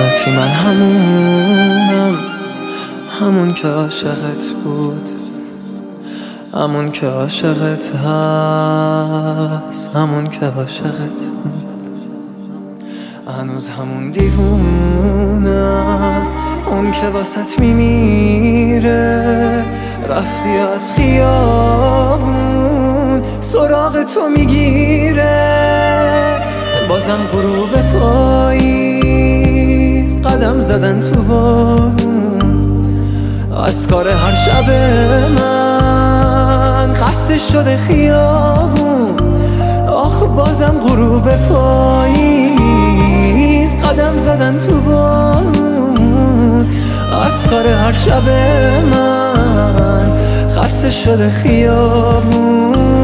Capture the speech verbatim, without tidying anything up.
راحتی من همونم، همون که عاشقت بود، همون که عاشقت هست، همون که عاشقت بود. هنوز همون دیوونم، اون که واسط میمیره. رفتی از خیابون سراغ تو میگیره. بازم غروب پاییز قدم زدن تو بارون. از کار هر شب من خسته شده خیابون. آخ بازم غروب پاییز قدم زدن تو بارون. از کار هر شب من خسته شده خیابون.